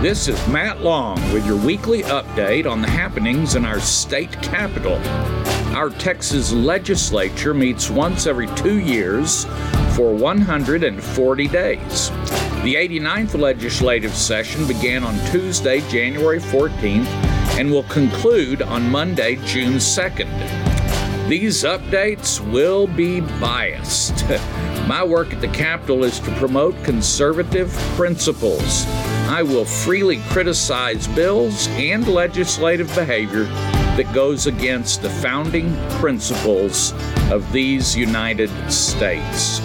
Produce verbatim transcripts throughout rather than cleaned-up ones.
This is Matt Long with your weekly update on the happenings in our state capital. Our Texas legislature meets once every two years for one hundred forty days. The eighty-ninth legislative session began on Tuesday, January fourteenth, and will conclude on Monday, June second. These updates will be biased. My work at the Capitol is to promote conservative principles. I will freely criticize bills and legislative behavior that goes against the founding principles of these United States.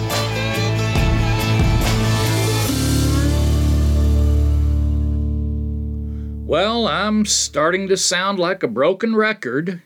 Well, I'm starting to sound like a broken record.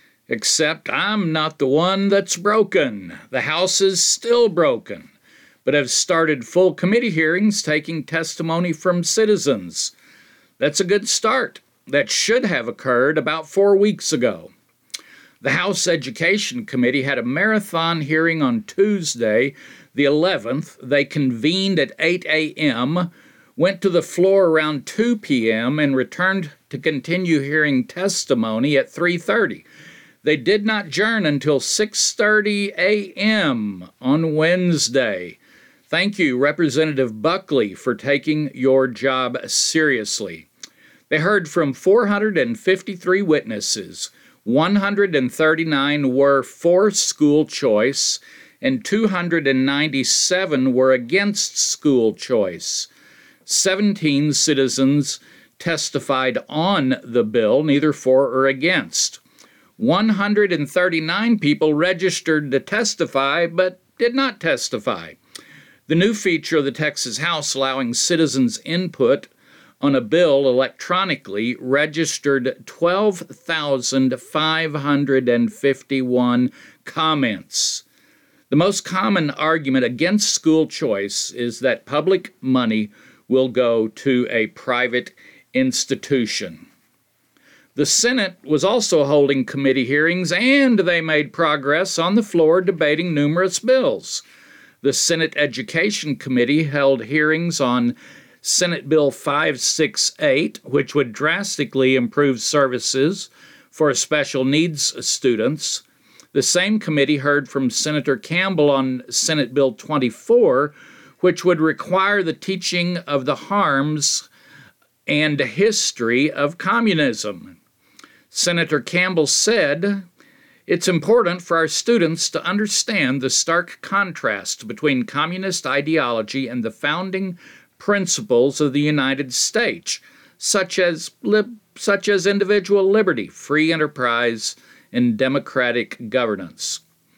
Except I'm not the one that's broken. The House is still broken, but have started full committee hearings taking testimony from citizens. That's a good start. That should have occurred about four weeks ago. The House Education Committee had a marathon hearing on Tuesday, the eleventh. They convened at eight a.m., went to the floor around two p.m., and returned to continue hearing testimony at three thirty. They did not adjourn until six thirty a.m. on Wednesday. Thank you, Representative Buckley, for taking your job seriously. They heard from four hundred fifty-three witnesses. one hundred thirty-nine were for school choice, and two hundred ninety-seven were against school choice. seventeen citizens testified on the bill, neither for or against. one hundred thirty-nine people registered to testify, but did not testify. The new feature of the Texas House allowing citizens input on a bill electronically registered twelve thousand five hundred fifty-one comments. The most common argument against school choice is that public money will go to a private institution. The Senate was also holding committee hearings, and they made progress on the floor debating numerous bills. The Senate Education Committee held hearings on Senate Bill five sixty-eight, which would drastically improve services for special needs students. The same committee heard from Senator Campbell on Senate Bill twenty-four, which would require the teaching of the harms and history of communism. Senator Campbell said, "It's important for our students to understand the stark contrast between communist ideology and the founding principles of the United States, such as lib- such as individual liberty, free enterprise, and democratic governance."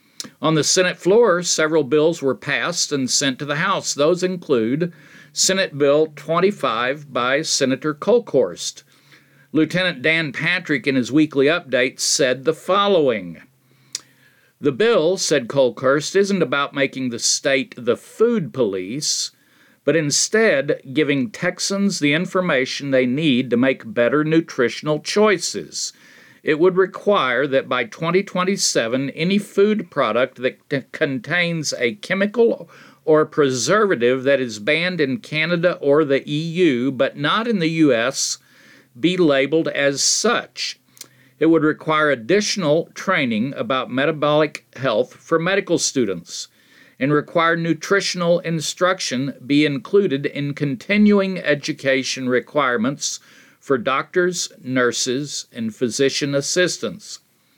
On the Senate floor, several bills were passed and sent to the House. Those include Senate Bill twenty-five by Senator Kolkhorst. Lieutenant Dan Patrick, in his weekly update, said the following. "The bill," said Kolkhorst, "isn't about making the state the food police, but instead giving Texans the information they need to make better nutritional choices. It would require that by twenty twenty-seven, any food product that t- contains a chemical or preservative that is banned in Canada or the E U, but not in the U S, be labeled as such. It would require additional training about metabolic health for medical students and require nutritional instruction be included in continuing education requirements for doctors, nurses, and physician assistants.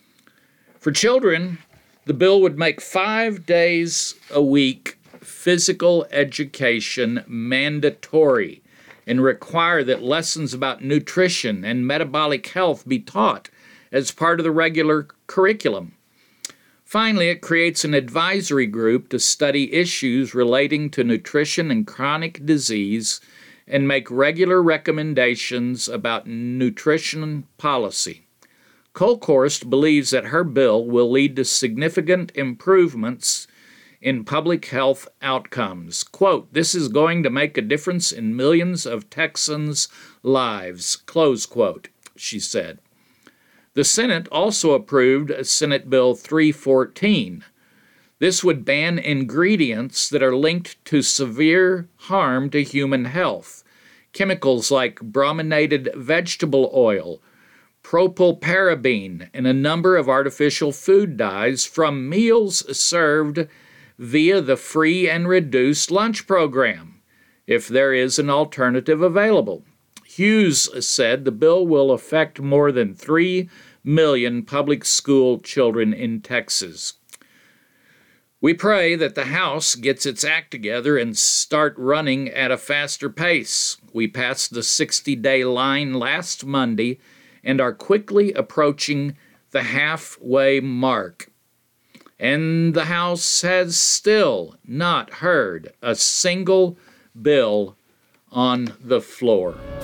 For children, the bill would make five days a week physical education mandatory and require that lessons about nutrition and metabolic health be taught as part of the regular curriculum. Finally, it creates an advisory group to study issues relating to nutrition and chronic disease and make regular recommendations about nutrition policy. Kolkhorst believes that her bill will lead to significant improvements in public health outcomes. Quote, "This is going to make a difference in millions of Texans' lives," close quote, she said. The Senate also approved Senate Bill three fourteen. This would ban ingredients that are linked to severe harm to human health. chemicals like brominated vegetable oil, propylparaben, and a number of artificial food dyes from meals served via the free and reduced lunch program, if there is an alternative available. Hughes said the bill will affect more than three million public school children in Texas. We pray that the House gets its act together and start running at a faster pace. We passed the sixty-day line last Monday and are quickly approaching the halfway mark. And the House has still not heard a single bill on the floor.